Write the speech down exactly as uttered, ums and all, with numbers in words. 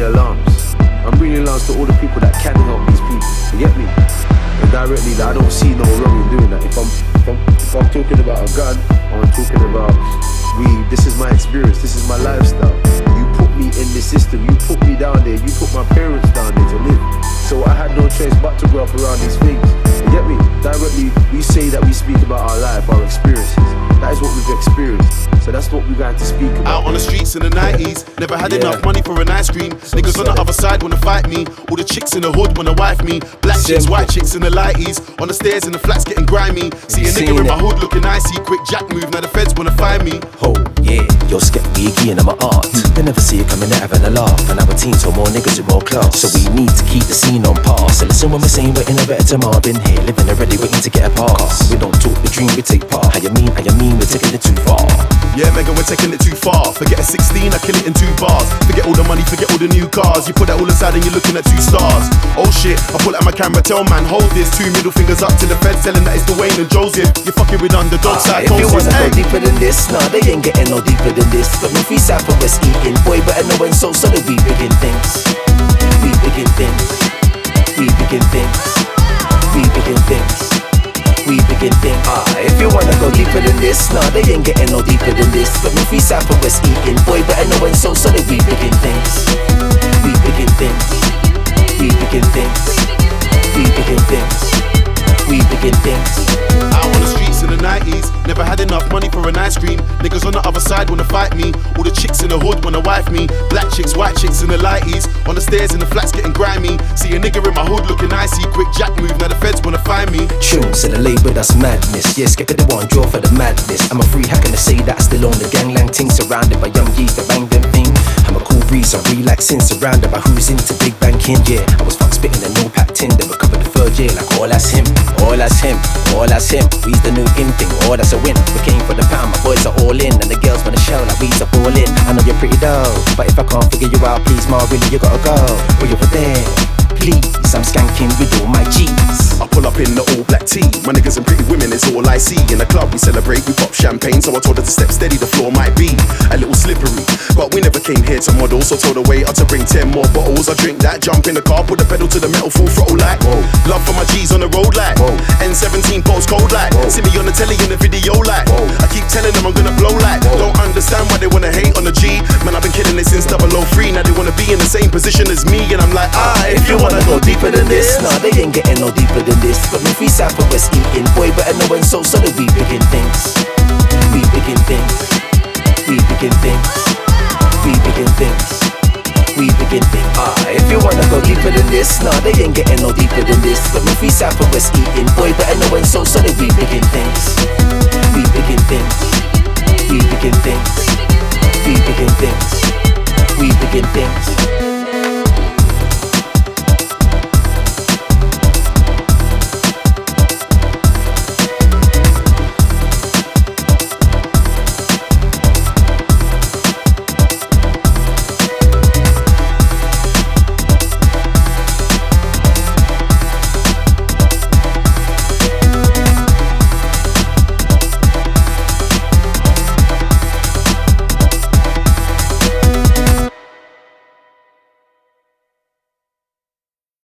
alarms. I'm ringing alarms to all the people that can help these people. You get me? And directly, that I don't see no wrong in doing that. If I'm, if I'm, if I'm talking about a gun, or I'm talking about weed, this is my experience, this is my lifestyle. You put me in the system, you put me down there, you put my parents down there to live. So I had no choice but to grow up around these things. You get me? Directly, we say that we speak about our life, our experiences. That is what we've experienced. So that's what we're going to speak about. Out on the streets in the nineties, never had Yeah. enough money for an ice cream. So Niggas on sad. the other side wanna fight me. All the chicks in the hood wanna wife me. Black chicks, Simple. white chicks in the lighties. On the stairs in the flats getting grimy. See a Seen nigga in my it. hood looking icy. Quick jack move, now the feds wanna find me. Oh yeah, you're skeptic and I'm an art. They never see it coming out having a laugh. And our teens are more niggas with more class. So we need to keep the scene on par. So listen when we're saying we're in a better tomorrow. Been here, living already, waiting to get a pass. We don't talk the dream, we take part. How you mean, how you mean, we're taking it too far. Yeah, Megan, we're taking it too far. Forget a sixteen, I kill it in two bars. Forget all the money, forget all the new cars. You put that all aside and you're looking at two stars. Oh shit, I pull out my camera, tell man, hold this. Two middle fingers up to the feds, telling that it's Dwayne and Joseph. You're fucking with underdog Ah, if you psychosis. wanna Hey. go deeper than this, nah, they ain't getting no deeper than this. Got me free south of West eating, boy, better know when so solid we begin things. We begin things. We begin things. We begin things. We begin things. Ah, if you wanna go deeper than this, nah, they ain't getting no deeper than this. Got me free south of West eating, boy, better know when so solid we begin things. We begin things. We begin things. We begin things. We begin things. Out on the streets in the nineties, never had enough money for an ice cream. Niggas on the other side wanna fight me. All the chicks in the hood wanna wife me. Black chicks, white chicks in the lighties. On the stairs in the flats getting grimy. See a nigga in my hood looking icy. Quick jack move, now the feds wanna find me. Tunes in the label, that's madness. Yeah, skip it, the one draw for the madness. I'm a free hacker to say that I still own the gangland ting. Surrounded by young G's that bang them thing. I'm a cool breeze, I'm relaxing. Surrounded by who's into big banking. Yeah, I was fuck spitting and no pack tin. They recovered the third year like all that's him. All that's him, all that's him. We's the new in thing, all that's a win. We came for the pound, my boys are all in. And the girls wanna show like we's a ball in. I know you're pretty dope, but if I can't figure you out, please, Ma, really, you gotta go. Or you're there, please. I'm skanking with all my G's. I pull up in the all black tee. My niggas and pretty women is all I see. In the club we celebrate, we pop champagne. So I told her to step steady, the floor might be a little slippery. But we never came here to model, so told the waiter to bring ten more bottles. I drink that, jump in the car, put the pedal to the metal, full throttle like whoa. Love for my G's on the road like whoa. N seventeen post cold like whoa. See me on the telly in the video like whoa. I keep telling them I'm gonna blow like whoa. Don't understand why they wanna hate on the G. Man, I've been killing it since double oh three. Now they wanna be in the same position as me. And I'm like, ah, if you wanna go deeper than this, nah, they ain't getting no deeper than this. Got me free south of West eating, boy, better know when so solid we begin things. We begin things. We begin things. We begin things. We begin things. Ah, if you wanna go deeper than this, nah, they ain't getting no deeper than this. Got me free south of West eating, boy, better know when so solid we begin things. We begin things. We begin things. We begin things. We begin things.